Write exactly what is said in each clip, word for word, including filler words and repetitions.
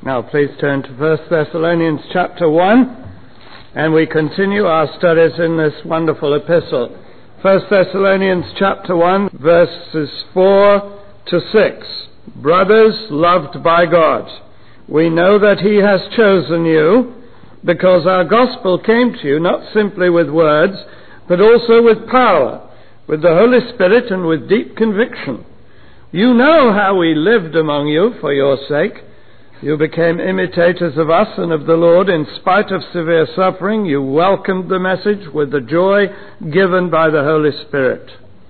Now please turn to First Thessalonians chapter one, and we continue our studies in this wonderful epistle. First Thessalonians chapter one, verses four to six. Brothers loved by God, we know that He has chosen you, because our gospel came to you not simply with words, but also with power, with the Holy Spirit and with deep conviction. You know how we lived among you for your sake. You became imitators of us and of the Lord. In spite of severe suffering, you welcomed the message with the joy given by the Holy Spirit.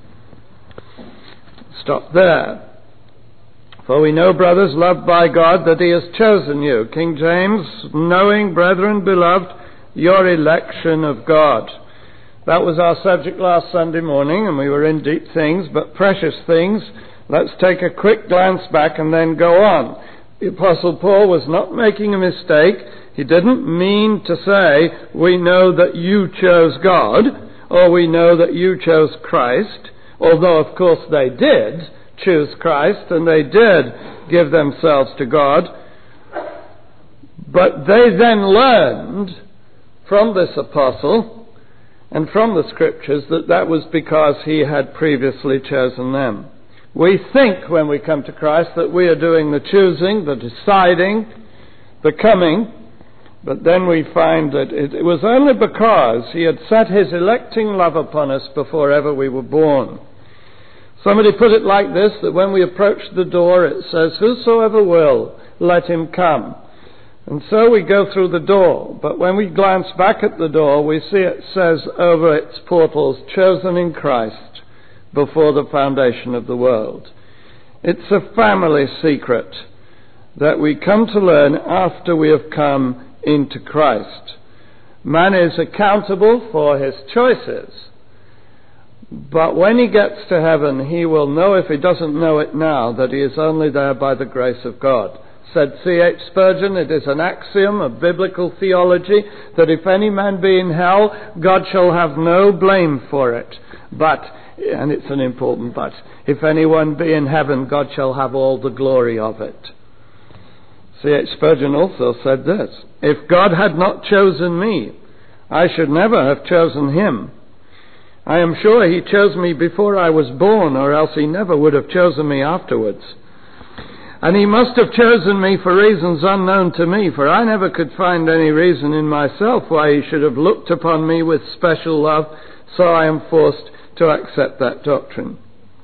Stop there. For we know, brothers loved by God, that He has chosen you. King James, knowing, brethren, beloved, your election of God. That was our subject last Sunday morning, and we were in deep things, but precious things. Let's take a quick glance back and then go on. The Apostle Paul was not making a mistake. He didn't mean to say, we know that you chose God, or we know that you chose Christ, although of course they did choose Christ, and they did give themselves to God. But they then learned from this apostle and from the Scriptures that that was because he had previously chosen them. We think when we come to Christ that we are doing the choosing, the deciding, the coming, but then we find that it, it was only because He had set His electing love upon us before ever we were born. Somebody put it like this, that when we approach the door it says, whosoever will, let him come. And so we go through the door, but when we glance back at the door, we see it says over its portals, chosen in Christ before the foundation of the world. It's a family secret that we come to learn after we have come into Christ. Man is accountable for his choices, but when he gets to heaven, he will know, if he doesn't know it now, that he is only there by the grace of God. Said C H Spurgeon, it is an axiom of biblical theology that if any man be in hell, God shall have no blame for it. But, and it's an important but, if anyone be in heaven, God shall have all the glory of it. C H Spurgeon also said this, if God had not chosen me, I should never have chosen Him. I am sure He chose me before I was born, or else He never would have chosen me afterwards. And He must have chosen me for reasons unknown to me, for I never could find any reason in myself why He should have looked upon me with special love, so I am forced to accept that doctrine.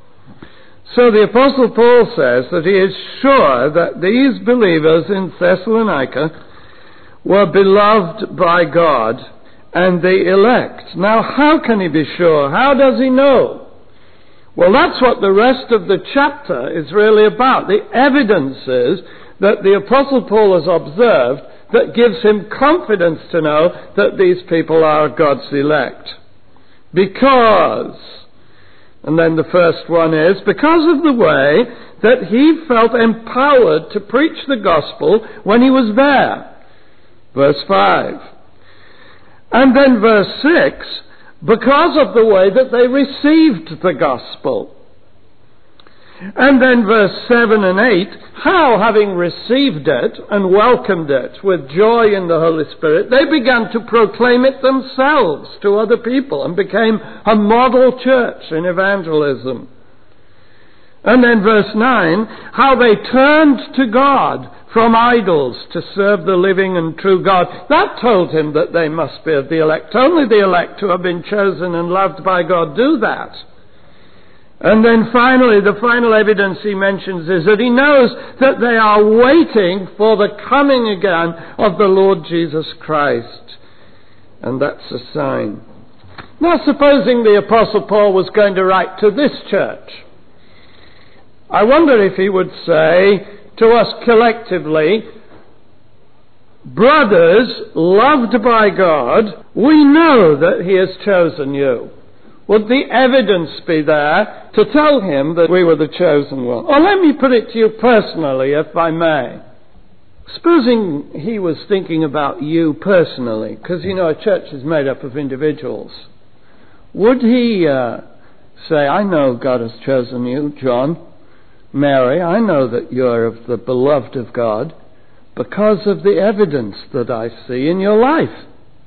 So the Apostle Paul says that he is sure that these believers in Thessalonica were beloved by God and the elect. Now, how can he be sure? How does he know? Well, that's what the rest of the chapter is really about. The evidences that the Apostle Paul has observed that gives him confidence to know that these people are God's elect. Because, and then the first one is, because of the way that he felt empowered to preach the gospel when he was there. Verse five. And then verse six, because of the way that they received the gospel. And then verse seven and eight, how, having received it and welcomed it with joy in the Holy Spirit, they began to proclaim it themselves to other people and became a model church in evangelism. And then verse nine, how they turned to God from idols to serve the living and true God. That told him that they must be of the elect. Only the elect who have been chosen and loved by God do that. And then finally, the final evidence he mentions is that he knows that they are waiting for the coming again of the Lord Jesus Christ. And that's a sign. Now, supposing the Apostle Paul was going to write to this church, I wonder if he would say to us collectively, brothers loved by God, we know that He has chosen you. Would the evidence be there to tell him that we were the chosen one? Or let me put it to you personally, if I may. Supposing he was thinking about you personally, because, you know, a church is made up of individuals. Would he uh, say, I know God has chosen you, John, Mary, I know that you're of the beloved of God, because of the evidence that I see in your life.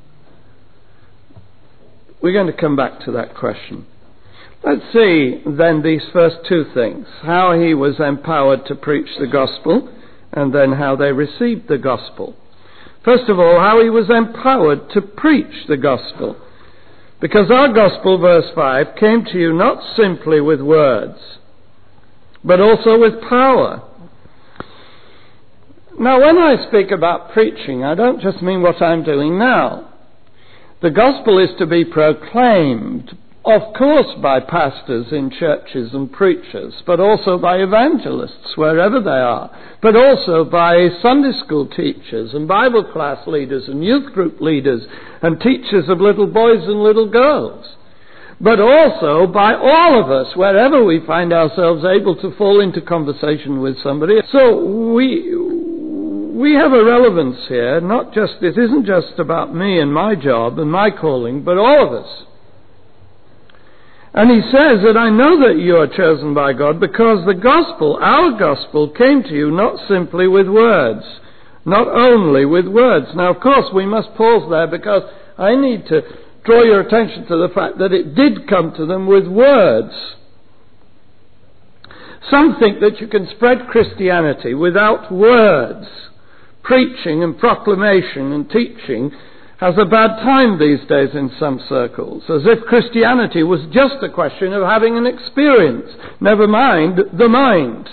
We're going to come back to that question. Let's see then these first two things, how he was empowered to preach the gospel, and then how they received the gospel. First of all, how he was empowered to preach the gospel. Because our gospel, verse five, came to you not simply with words, but also with power. Now, when I speak about preaching, I don't just mean what I'm doing now. The gospel is to be proclaimed, of course, by pastors in churches and preachers, but also by evangelists wherever they are, but also by Sunday school teachers and Bible class leaders and youth group leaders and teachers of little boys and little girls, but also by all of us wherever we find ourselves able to fall into conversation with somebody. So we we have a relevance here. Not just it isn't just about me and my job and my calling, but all of us. And he says that I know that you are chosen by God because the gospel, our gospel, came to you not simply with words, not only with words. Now, of course, we must pause there because I need to draw your attention to the fact that it did come to them with words. Some think that you can spread Christianity without words. Preaching and proclamation and teaching has a bad time these days in some circles, as if Christianity was just a question of having an experience, never mind the mind,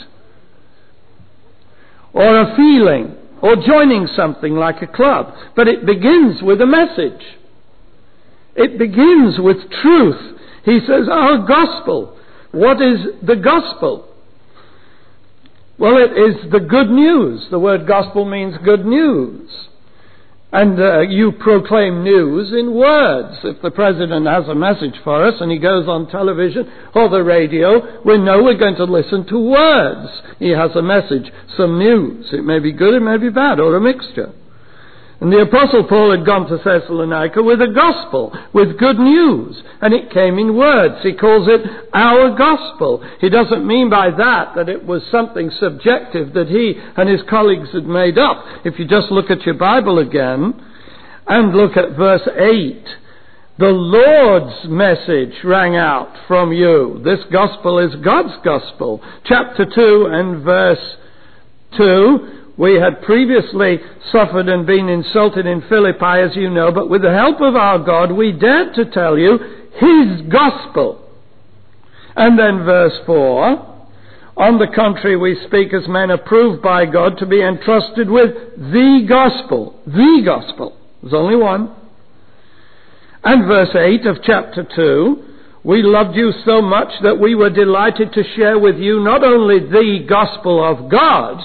or a feeling, or joining something like a club. But it begins with a message. It begins with truth. He says, our gospel. What is the gospel? Well, it is the good news. The word gospel means good news. And uh, you proclaim news in words. If the president has a message for us and he goes on television or the radio, we know we're going to listen to words. He has a message, some news. It may be good, it may be bad, or a mixture. And the Apostle Paul had gone to Thessalonica with a gospel, with good news, and it came in words. He calls it our gospel. He doesn't mean by that that it was something subjective that he and his colleagues had made up. If you just look at your Bible again and look at verse eight, the Lord's message rang out from you. This gospel is God's gospel. Chapter two and verse two, we had previously suffered and been insulted in Philippi, as you know, but with the help of our God, we dared to tell you His gospel. And then verse four, on the contrary, we speak as men approved by God to be entrusted with the gospel. The gospel. There's only one. And verse eight of chapter two, we loved you so much that we were delighted to share with you not only the gospel of God,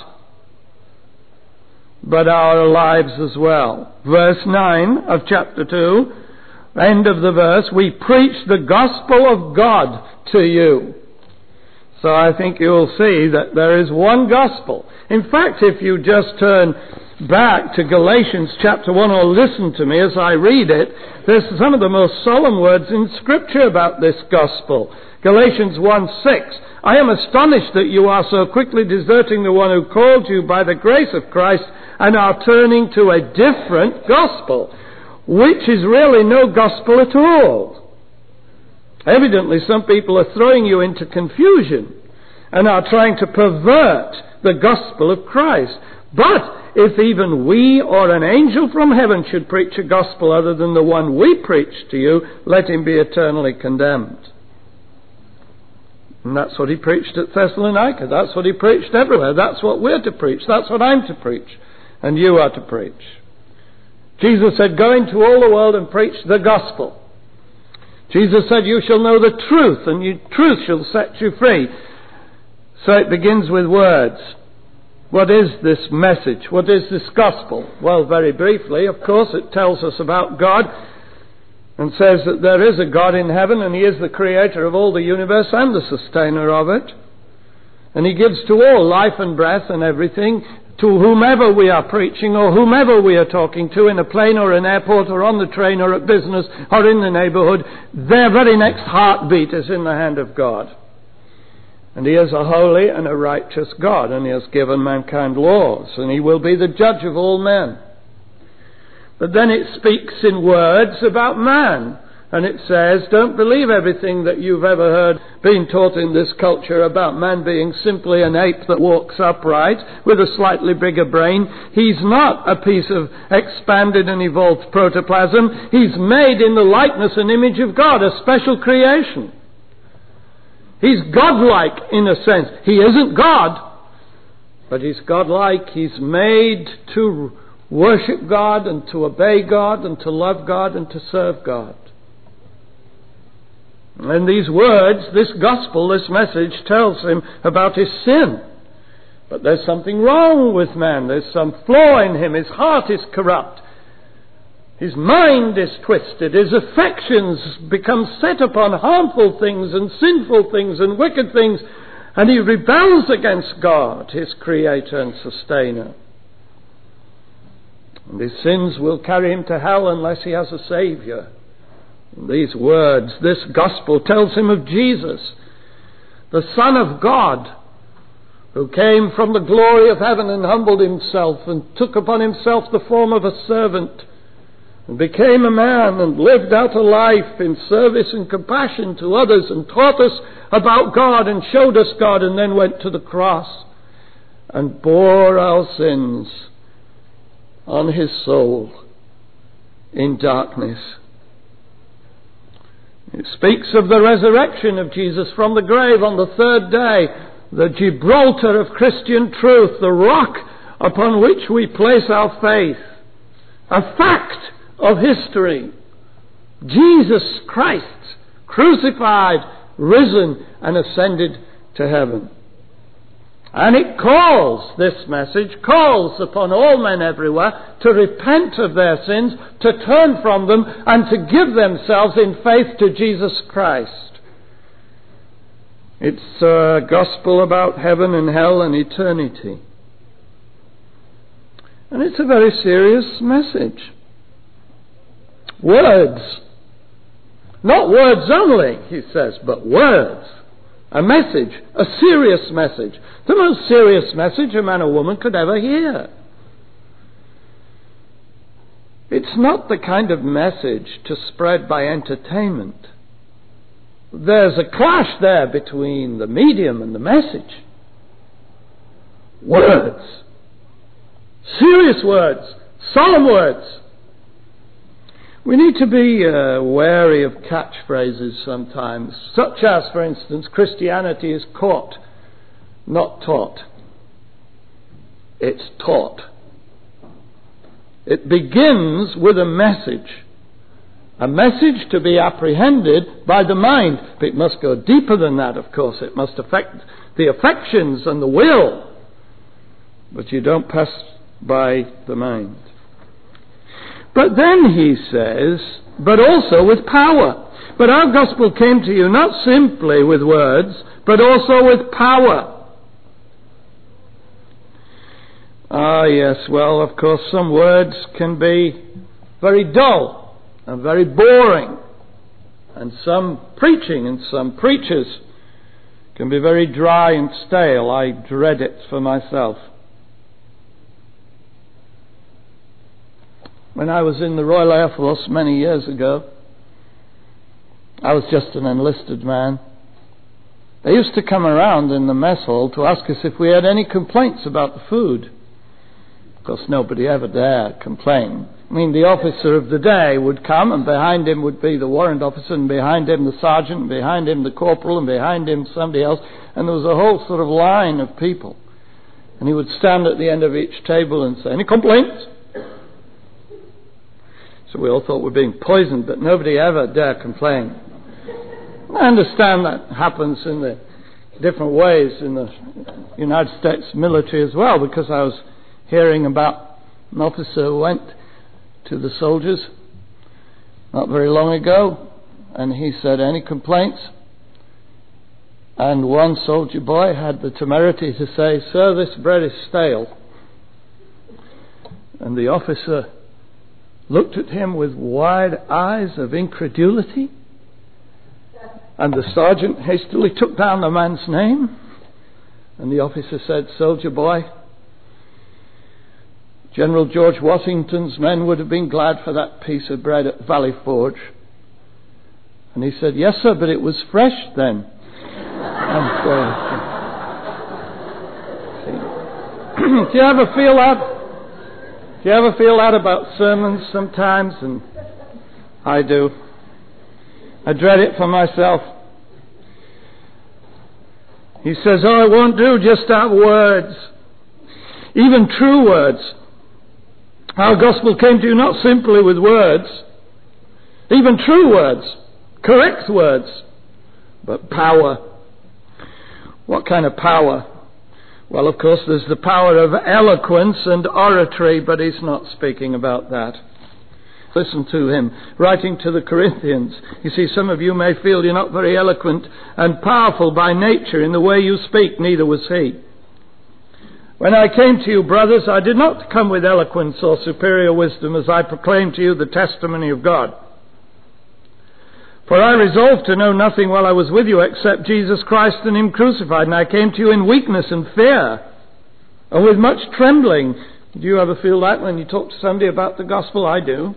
but our lives as well. Verse nine of chapter two, end of the verse, we preach the gospel of God to you. So I think you'll see that there is one gospel. In fact, if you just turn back to Galatians chapter one, or listen to me as I read it, there's some of the most solemn words in Scripture about this gospel. Galatians one six, I am astonished that you are so quickly deserting the one who called you by the grace of Christ and are turning to a different gospel, which is really no gospel at all. Evidently, some people are throwing you into confusion and are trying to pervert the gospel of Christ. But if even we or an angel from heaven should preach a gospel other than the one we preach to you, let him be eternally condemned. And that's what he preached at Thessalonica. That's what he preached everywhere. That's what we're to preach. That's what I'm to preach. And you are to preach. Jesus said, go into all the world and preach the gospel. Jesus said, you shall know the truth, and you, truth shall set you free. So it begins with words. What is this message? What is this gospel? Well, very briefly, of course, it tells us about God and says that there is a God in heaven and He is the creator of all the universe and the sustainer of it. And He gives to all life and breath and everything, to whomever we are preaching or whomever we are talking to in a plane or an airport or on the train or at business or in the neighborhood. Their very next heartbeat is in the hand of God. And he is a holy and a righteous God, and he has given mankind laws, and he will be the judge of all men. But then it speaks in words about man, and it says, don't believe everything that you've ever heard being taught in this culture about man being simply an ape that walks upright with a slightly bigger brain. He's not a piece of expanded and evolved protoplasm. He's made in the likeness and image of God, a special creation. He's godlike in a sense. He isn't God, but he's godlike. He's made to worship God and to obey God and to love God and to serve God. And these words, this gospel, this message tells him about his sin. But there's something wrong with man. There's some flaw in him. His heart is corrupt. His mind is twisted. His affections become set upon harmful things and sinful things and wicked things. And he rebels against God, his creator and sustainer. And his sins will carry him to hell unless he has a Saviour. And these words, this gospel tells him of Jesus, the Son of God, who came from the glory of heaven and humbled himself and took upon himself the form of a servant and became a man and lived out a life in service and compassion to others and taught us about God and showed us God, and then went to the cross and bore our sins on his soul in darkness. It speaks of the resurrection of Jesus from the grave on the third day, the Gibraltar of Christian truth, the rock upon which we place our faith, a fact of history. Jesus Christ, crucified, risen, and ascended to heaven. And it calls, this message calls upon all men everywhere to repent of their sins, to turn from them, and to give themselves in faith to Jesus Christ. It's a gospel about heaven and hell and eternity. And it's a very serious message. Words. Not words only, he says, but words. A message, a serious message. The most serious message a man or woman could ever hear. It's not the kind of message to spread by entertainment. There's a clash there between the medium and the message. Words. Serious words. Solemn words. We need to be uh, wary of catchphrases sometimes, such as, for instance, Christianity is caught, not taught. It's taught. It begins with a message. A message to be apprehended by the mind. But it must go deeper than that, of course. It must affect the affections and the will. But you don't pass by the mind. But then he says, but also with power. But our gospel came to you not simply with words, but also with power. Ah, yes, well, of course, some words can be very dull and very boring. And some preaching and some preachers can be very dry and stale. I dread it for myself. When I was in the Royal Air Force many years ago, I was just an enlisted man. They used to come around in the mess hall to ask us if we had any complaints about the food. Of course, nobody ever dared complain. I mean, the officer of the day would come, and behind him would be the warrant officer, and behind him the sergeant, and behind him the corporal, and behind him somebody else, and there was a whole sort of line of people. And he would stand at the end of each table and say, "Any complaints?" So we all thought we were being poisoned, but nobody ever dare complain. I understand that happens in the different ways in the United States military as well, because I was hearing about an officer who went to the soldiers not very long ago, and he said, "Any complaints?" And one soldier boy had the temerity to say, "Sir, this bread is stale." And the officer looked at him with wide eyes of incredulity, and the sergeant hastily took down the man's name And the officer said, "Soldier boy, General George Washington's men would have been glad for that piece of bread at Valley Forge." And he said, "Yes, sir, but it was fresh then." And, uh, do you ever feel that? Do you ever feel that about sermons sometimes? And I do. I dread it for myself. He says, "Oh, it won't do just to have words, even true words. Our gospel came to you not simply with words, even true words, correct words, but power." What kind of power? Well, of course, there's the power of eloquence and oratory, but he's not speaking about that. Listen to him, writing to the Corinthians. You see, some of you may feel you're not very eloquent and powerful by nature in the way you speak. Neither was he. "When I came to you, brothers, I did not come with eloquence or superior wisdom as I proclaimed to you the testimony of God. For I resolved to know nothing while I was with you except Jesus Christ and Him crucified. And I came to you in weakness and fear and with much trembling." Do you ever feel that when you talk to somebody about the gospel? I do.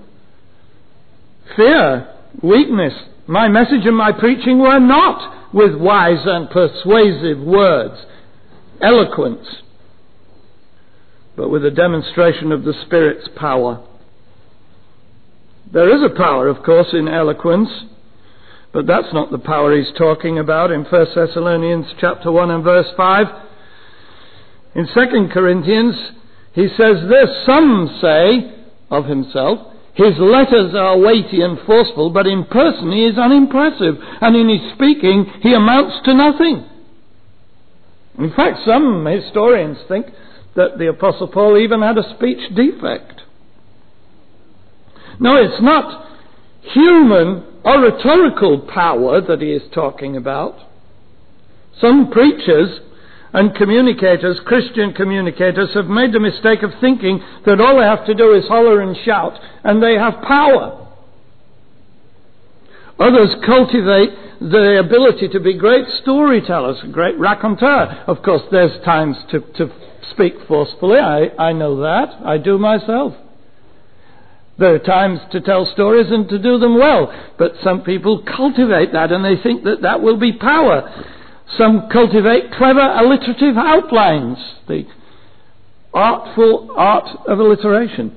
Fear, weakness. My message and my preaching were not with wise and persuasive words, eloquence, but with a demonstration of the Spirit's power. There is a power, of course, in eloquence, but that's not the power he's talking about in First Thessalonians chapter one and verse five. In Second Corinthians, he says this, "Some say of himself, his letters are weighty and forceful, but in person he is unimpressive, and in his speaking he amounts to nothing." In fact, some historians think that the Apostle Paul even had a speech defect. No, it's not human oratorical power that he is talking about. Some preachers and communicators, Christian communicators, have made the mistake of thinking that all they have to do is holler and shout and they have power. Others cultivate the ability to be great storytellers, great raconteur. Of course, there's times to, to speak forcefully. I, I know that. I do myself. There are times to tell stories and to do them well. But some people cultivate that and they think that that will be power. Some cultivate clever alliterative outlines, the artful art of alliteration.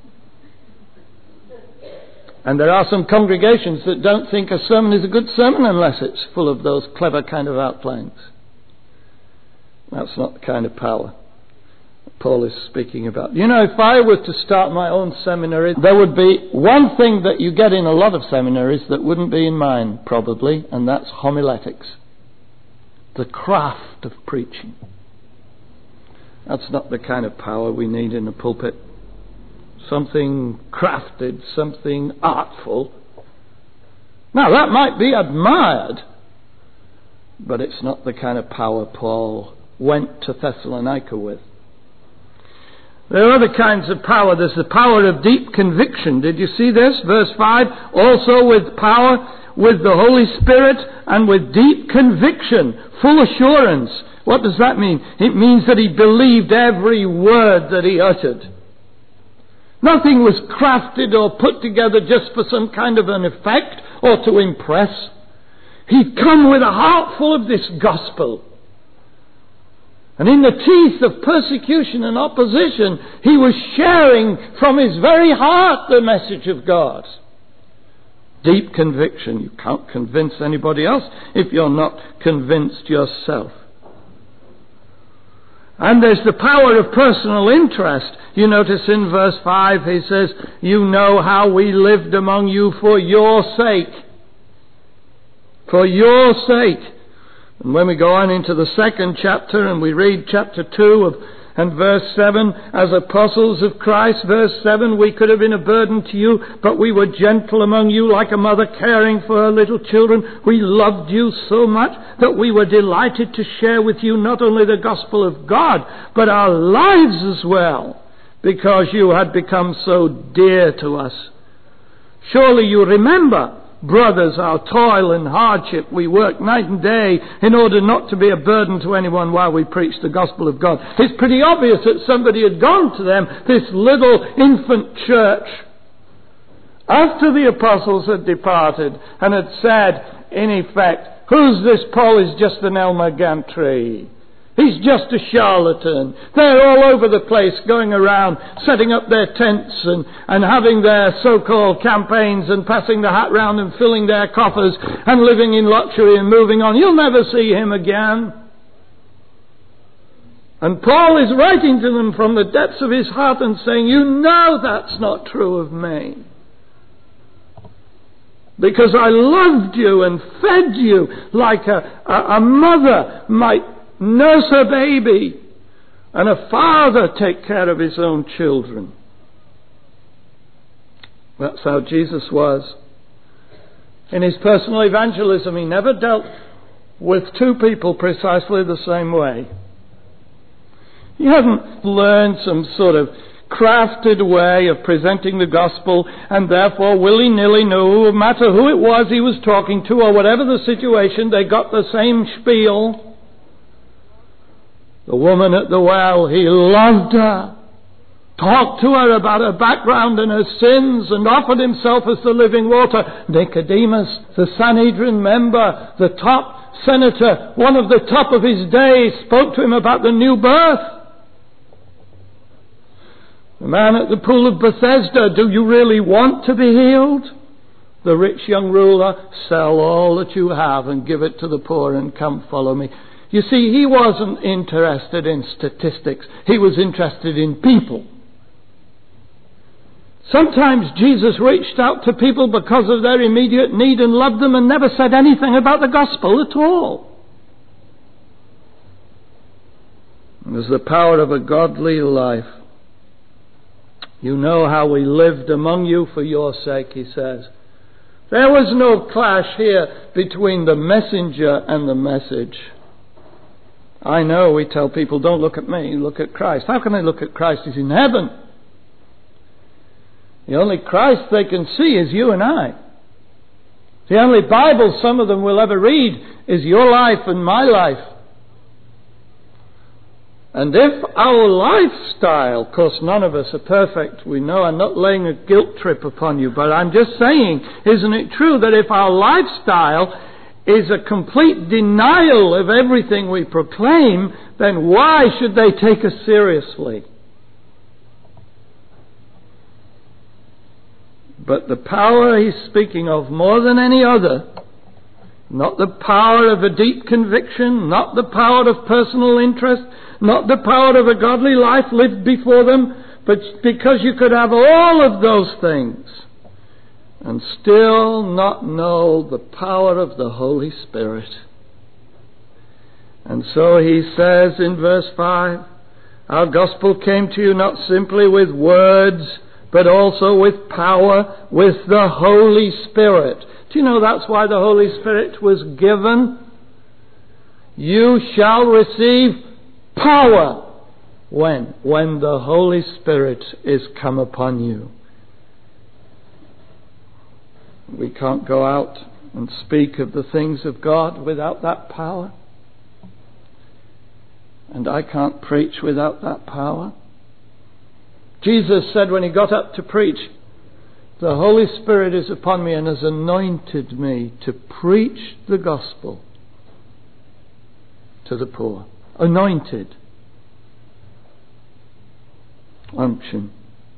And there are some congregations that don't think a sermon is a good sermon unless it's full of those clever kind of outlines. That's not the kind of power Paul is speaking about. You know, if I were to start my own seminary, there would be one thing that you get in a lot of seminaries that wouldn't be in mine, probably, and that's homiletics. The craft of preaching. That's not the kind of power we need in the pulpit. Something crafted, something artful. Now, that might be admired, but it's not the kind of power Paul went to Thessalonica with. There are other kinds of power. There's the power of deep conviction. Did you see this? Verse five, also with power, with the Holy Spirit, and with deep conviction, full assurance. What does that mean? It means that he believed every word that he uttered. Nothing was crafted or put together just for some kind of an effect or to impress. He'd come with a heart full of this gospel. And in the teeth of persecution and opposition, he was sharing from his very heart the message of God. Deep conviction. You can't convince anybody else if you're not convinced yourself. And there's the power of personal interest. You notice in verse five he says, "You know how we lived among you for your sake." For your sake. And when we go on into the second chapter and we read chapter two of, and verse seven, as apostles of Christ, verse seven, we could have been a burden to you, but we were gentle among you like a mother caring for her little children. We loved you so much that we were delighted to share with you not only the gospel of God, but our lives as well, because you had become so dear to us. Surely you remember brothers, our toil and hardship. We work night and day in order not to be a burden to anyone while we preach the gospel of God. It's pretty obvious that somebody had gone to them, this little infant church, after the apostles had departed, and had said, in effect, who's this Paul? Is just an Elmer Gantry. He's just a charlatan. They're all over the place going around, setting up their tents and, and having their so-called campaigns and passing the hat round and filling their coffers and living in luxury and moving on. You'll never see him again. And Paul is writing to them from the depths of his heart and saying, you know that's not true of me. Because I loved you and fed you like a, a, a mother might nurse her baby, and a father take care of his own children. That's how Jesus was. In his personal evangelism, he never dealt with two people precisely the same way. He hadn't learned some sort of crafted way of presenting the gospel, and therefore willy-nilly knew, no matter who it was he was talking to or whatever the situation, they got the same spiel. The woman at the well, he loved her, talked to her about her background and her sins, and offered himself as the living water. Nicodemus, the Sanhedrin member, the top senator, one of the top of his day, spoke to him about the new birth. The man at the pool of Bethesda, do you really want to be healed? The rich young ruler, sell all that you have and give it to the poor and come follow me. You see, he wasn't interested in statistics. He was interested in people. Sometimes Jesus reached out to people because of their immediate need and loved them and never said anything about the gospel at all. There's the power of a godly life. You know how we lived among you for your sake, he says. There was no clash here between the messenger and the message. I know we tell people, don't look at me, look at Christ. How can they look at Christ? He's in heaven. The only Christ they can see is you and I. The only Bible some of them will ever read is your life and my life. And if our lifestyle, of course none of us are perfect, we know, I'm not laying a guilt trip upon you, but I'm just saying, isn't it true that if our lifestyle is a complete denial of everything we proclaim, then why should they take us seriously? But the power he's speaking of more than any other, not the power of a deep conviction, not the power of personal interest, not the power of a godly life lived before them, but because you could have all of those things and still not know the power of the Holy Spirit. And so he says in verse five, our gospel came to you not simply with words, but also with power, with the Holy Spirit. Do you know that's why the Holy Spirit was given? You shall receive power. When? When the Holy Spirit is come upon you. We can't go out and speak of the things of God without that power. And I can't preach without that power. Jesus said when he got up to preach, the Holy Spirit is upon me and has anointed me to preach the gospel to the poor. Anointed. Unction.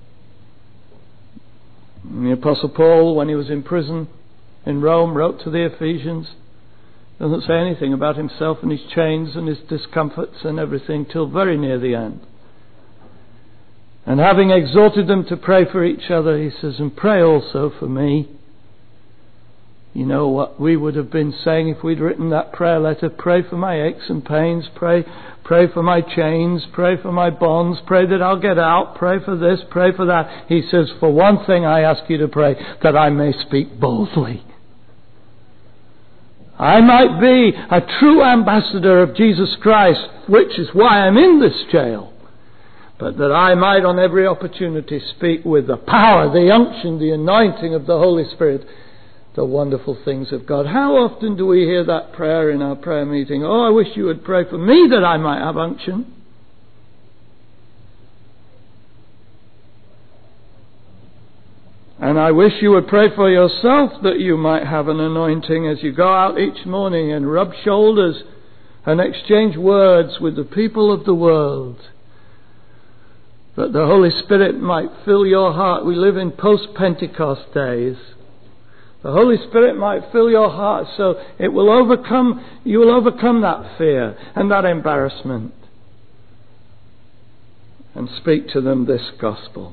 And the Apostle Paul, when he was in prison in Rome, wrote to the Ephesians. Doesn't say anything about himself and his chains and his discomforts and everything till very near the end. And having exhorted them to pray for each other, he says, and pray also for me. You know what we would have been saying if we'd written that prayer letter. Pray for my aches and pains. Pray, pray for my chains. Pray for my bonds. Pray that I'll get out. Pray for this. Pray for that. He says, for one thing I ask you to pray, that I may speak boldly. I might be a true ambassador of Jesus Christ, which is why I'm in this jail. But that I might on every opportunity speak with the power, the unction, the anointing of the Holy Spirit the wonderful things of God. How often do we hear that prayer in our prayer meeting? Oh, I wish you would pray for me that I might have unction. And I wish you would pray for yourself that you might have an anointing as you go out each morning and rub shoulders and exchange words with the people of the world. That the Holy Spirit might fill your heart. We live in post-Pentecost days. The Holy Spirit might fill your heart so it will overcome, you will overcome that fear and that embarrassment. And speak to them this gospel.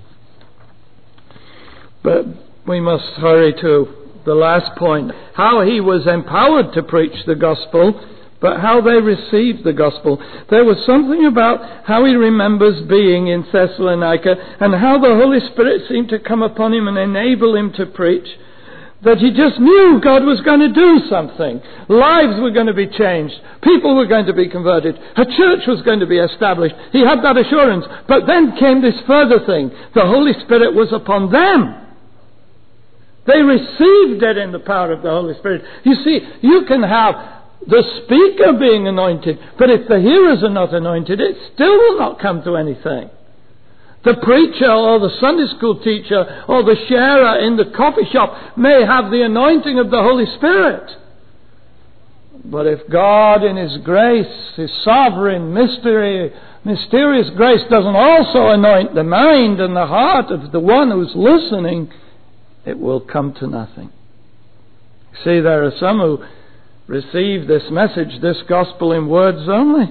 But we must hurry to the last point. How he was empowered to preach the gospel, but how they received the gospel. There was something about how he remembers being in Thessalonica and how the Holy Spirit seemed to come upon him and enable him to preach, that he just knew God was going to do something. Lives were going to be changed. People were going to be converted. A church was going to be established. He had that assurance. But then came this further thing. The Holy Spirit was upon them. They received it in the power of the Holy Spirit. You see, you can have the speaker being anointed, but if the hearers are not anointed, it still will not come to anything. The preacher or the Sunday school teacher or the sharer in the coffee shop may have the anointing of the Holy Spirit. But if God in His grace, His sovereign, mystery, mysterious grace doesn't also anoint the mind and the heart of the one who's listening, it will come to nothing. See, there are some who receive this message, this gospel, in words only.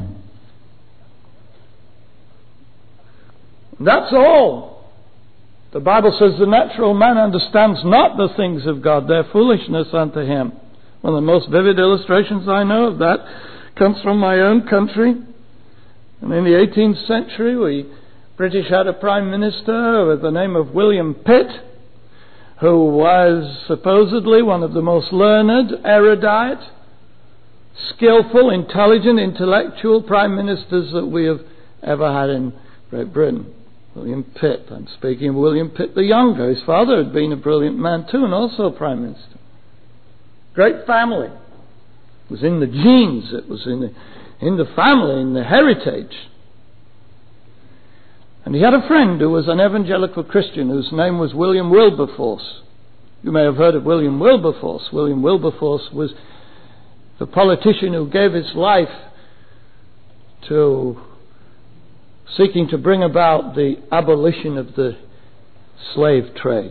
That's all. The Bible says the natural man understands not the things of God, their foolishness unto him. One of the most vivid illustrations I know of that comes from my own country. And in the eighteenth century, we British had a Prime Minister with the name of William Pitt, who was supposedly one of the most learned, erudite, skillful, intelligent, intellectual Prime Ministers that we have ever had in Great Britain. William Pitt. I'm speaking of William Pitt the Younger. His father had been a brilliant man too, and also a Prime Minister. Great family. It was in the genes. It was in the, in the family, in the heritage. And he had a friend who was an evangelical Christian whose name was William Wilberforce. You may have heard of William Wilberforce. William Wilberforce was the politician who gave his life to seeking to bring about the abolition of the slave trade.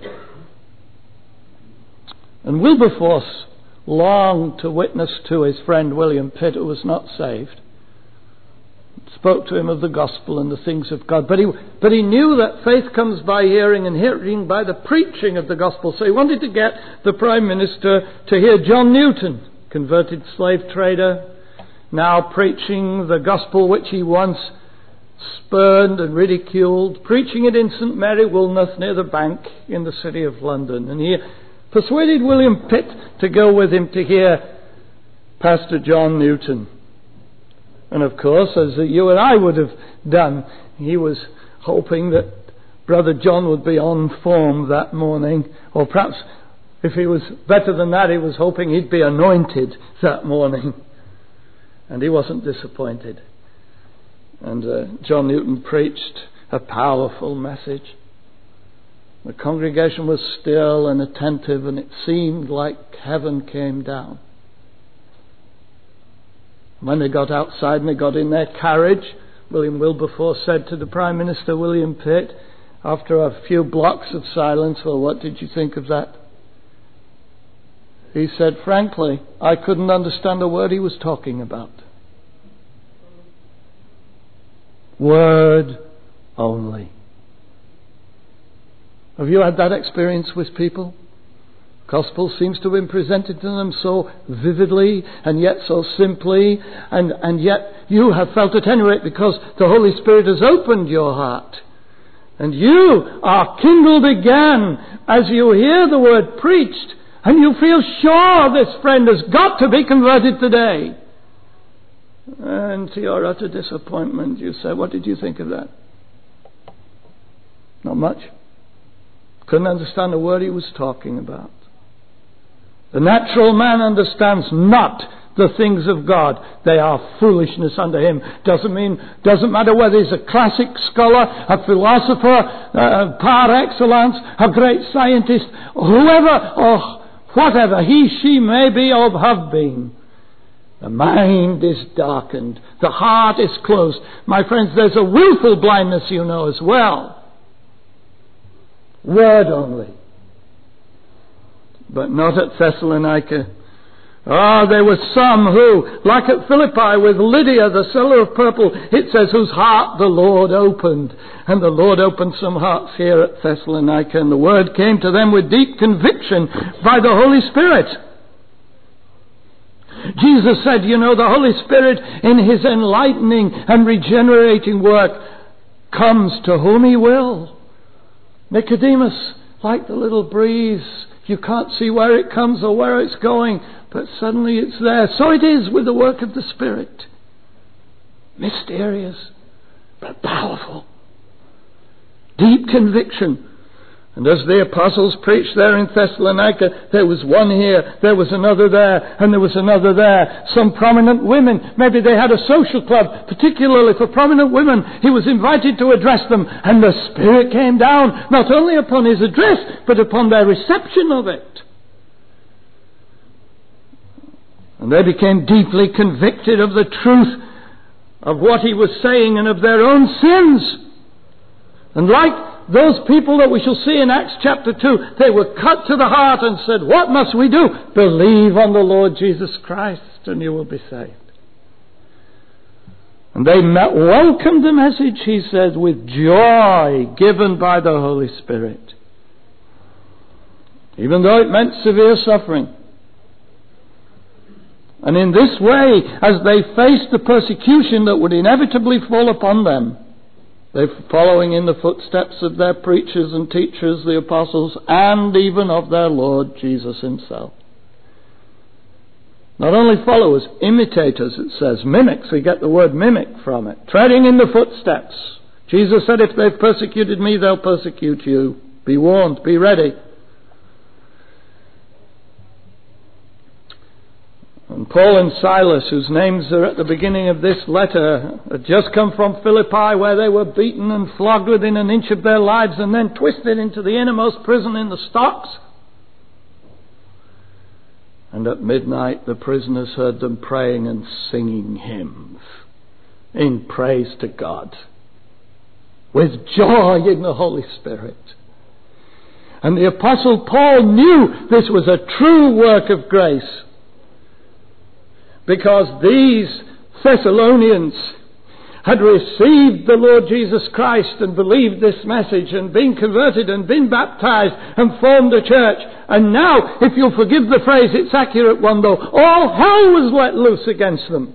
And Wilberforce longed to witness to his friend William Pitt, who was not saved. Spoke to him of the gospel and the things of God. But he, but he knew that faith comes by hearing, and hearing by the preaching of the gospel. So he wanted to get the Prime Minister to hear John Newton, converted slave trader, now preaching the gospel which he once spurned and ridiculed, preaching it in St Mary Woolnoth near the Bank in the city of London. And he persuaded William Pitt to go with him to hear Pastor John Newton. And of course, as you and I would have done, he was hoping that Brother John would be on form that morning, or perhaps if he was better than that, he was hoping he'd be anointed that morning. And he wasn't disappointed. And uh, John Newton preached a powerful message. The congregation was still and attentive, and it seemed like heaven came down. When they got outside and they got in their carriage, William Wilberforce said to the Prime Minister, William Pitt, after a few blocks of silence, well, what did you think of that? He said, frankly, I couldn't understand a word he was talking about. Word only. Have you had that experience with people? Gospel seems to have been presented to them so vividly and yet so simply, and, and yet you have felt it anyway because the Holy Spirit has opened your heart. And you are kindled again as you hear the word preached, and you feel sure this friend has got to be converted today. And to your utter disappointment, you say, what did you think of that? Not much. Couldn't understand a word he was talking about. The natural man understands not the things of God. They are foolishness unto him. Doesn't mean, doesn't matter whether he's a classic scholar, a philosopher, uh, par excellence, a great scientist, whoever or whatever he, she may be or have been. The mind is darkened. The heart is closed. My friends, there's a willful blindness, you know, as well. Word only. But not at Thessalonica. Ah, oh, there were some who, like at Philippi with Lydia, the seller of purple, it says, whose heart the Lord opened. And the Lord opened some hearts here at Thessalonica, and the word came to them with deep conviction by the Holy Spirit. Jesus said, you know, the Holy Spirit in his enlightening and regenerating work comes to whom he will. Nicodemus, like the little breeze, you can't see where it comes or where it's going, but suddenly it's there. So it is with the work of the Spirit. Mysterious, but powerful. Deep conviction. And as the apostles preached there in Thessalonica, there was one here, there was another there, and there was another there. Some prominent women, maybe they had a social club, particularly for prominent women. He was invited to address them, and the Spirit came down, not only upon his address, but upon their reception of it. And they became deeply convicted of the truth of what he was saying and of their own sins. And like those people that we shall see in Acts chapter two, they were cut to the heart and said, what must we do? Believe on the Lord Jesus Christ and you will be saved. And they met, welcomed the message, he said, with joy given by the Holy Spirit. Even though it meant severe suffering. And in this way, as they faced the persecution that would inevitably fall upon them, they're following in the footsteps of their preachers and teachers, the apostles, and even of their Lord Jesus himself. Not only followers, imitators, it says. Mimics, we get the word mimic from it. Treading in the footsteps. Jesus said, if they've persecuted me, they'll persecute you. Be warned, be ready. And Paul and Silas, whose names are at the beginning of this letter, had just come from Philippi, where they were beaten and flogged within an inch of their lives and then twisted into the innermost prison in the stocks. And at midnight the prisoners heard them praying and singing hymns in praise to God, with joy in the Holy Spirit. And the Apostle Paul knew this was a true work of grace, because these Thessalonians had received the Lord Jesus Christ and believed this message and been converted and been baptized and formed a church. And now, if you'll forgive the phrase, it's accurate one though, all hell was let loose against them.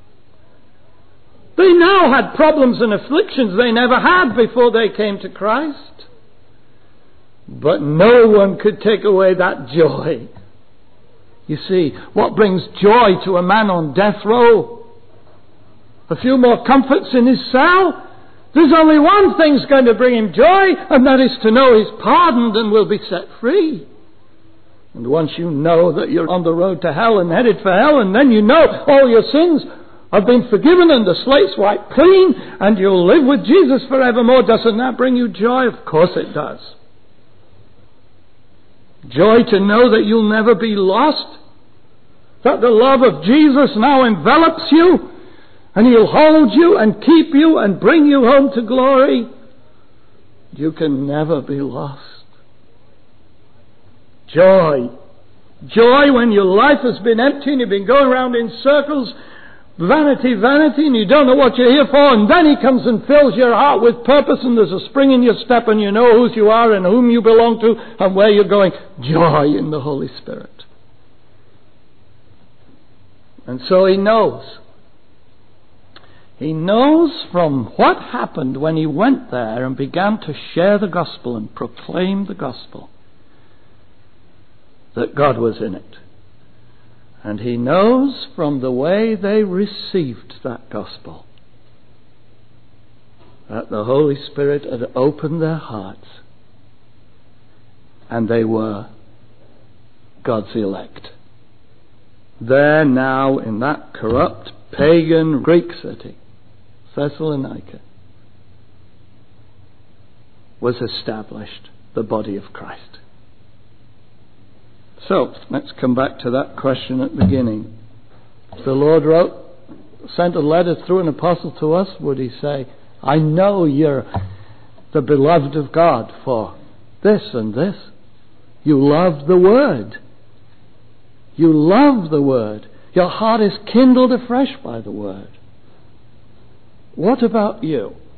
They now had problems and afflictions they never had before they came to Christ. But no one could take away that joy. You see, what brings joy to a man on death row? A few more comforts in his cell? There's only one thing's going to bring him joy, and that is to know he's pardoned and will be set free. And once you know that you're on the road to hell and headed for hell, and then you know all your sins have been forgiven and the slate's wiped clean, and you'll live with Jesus forevermore, doesn't that bring you joy? Of course it does. Joy to know that you'll never be lost, that the love of Jesus now envelops you, and he'll hold you and keep you and bring you home to glory. You can never be lost. Joy. Joy when your life has been empty and you've been going around in circles, vanity, vanity, and you don't know what you're here for, and then he comes and fills your heart with purpose, and there's a spring in your step, and you know whose you are and whom you belong to and where you're going. Joy in the Holy Spirit. And so he knows. He knows from what happened when he went there and began to share the gospel and proclaim the gospel, that God was in it. And he knows from the way they received that gospel that the Holy Spirit had opened their hearts and they were God's elect. There now in that corrupt pagan Greek city, Thessalonica, was established the body of Christ. So, let's come back to that question at the beginning. If the Lord wrote, sent a letter through an apostle to us, would he say, I know you're the beloved of God for this and this? You love the Word. You love the Word. Your heart is kindled afresh by the Word. What about you?